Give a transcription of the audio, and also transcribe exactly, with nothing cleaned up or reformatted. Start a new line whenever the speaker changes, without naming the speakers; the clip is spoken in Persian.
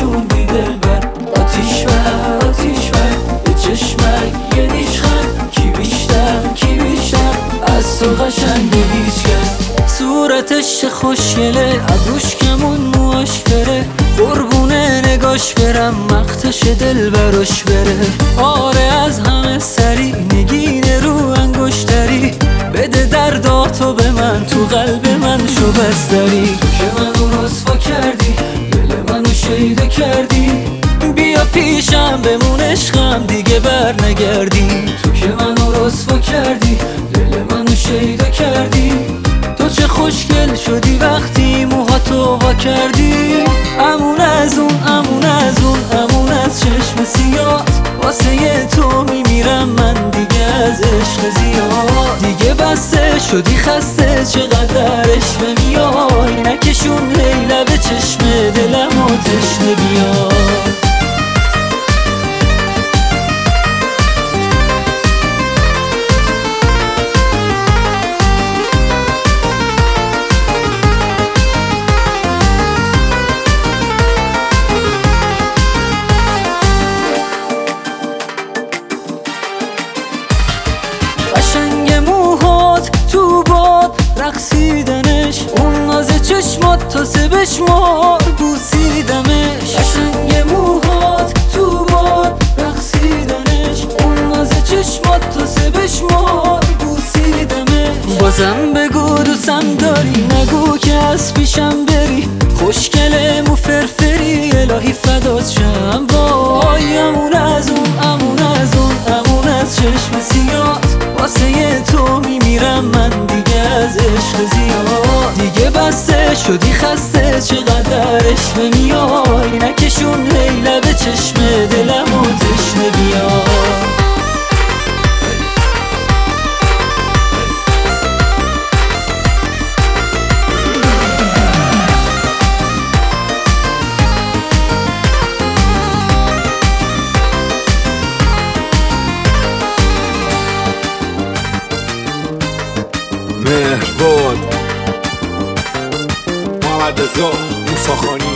نشوندی دلبر. آتیش بر آتیش بر به چشمک یه نیشخند، کی بیشتر کی بیشتر از تو قشنگ هیچ کس. صورتش خوشگله، ابروش کمون موهاش فره، قربونه نگاش برم مقتش دل براش بره. آره از همه سری نگینه رو انگشتری، بده درداتو به من تو قلب من شو بستری. تو که منو رسوا کردی دل منو شیده کردی، بیا پیشم بمون عشقم دیگه بر نگردی. تو که منو رسوا کردی دل منو شیده کردی، تو چه خوشگل شدی وقتی موهاتو وا کردی. امون از اون امون از اون امون از چشم سیات، واسه تو میمیرم من دیگه از عشق زیاد. دیگه بسته شدی خسته چقدر عشق میای، نکشون لیلا به چشم دلم و تشنه بیاد. قشنگ موهات تو باد رقصیدنش، اون ناز چشمات تا سه بشمار بوسیدمش. قشنگ موهات تو باد رقصیدنش، اون ناز چشمات تا سه بشمار بوسیدمش. بازم بگو دوستم داری، نگو که از پیشم بری، خوشگله مو فرفری الهی فدات شم. وای امون از اون امون از اون امون از چشم سیات، واسه تو میمیرم من دیگه از عشق زیاد. دیگه بسته شدی خسته چقدر عشق میای، نکشون لیلا به چشم دلم و تشنه بیاد.
مهربان محمد رضا موسی‌خانی.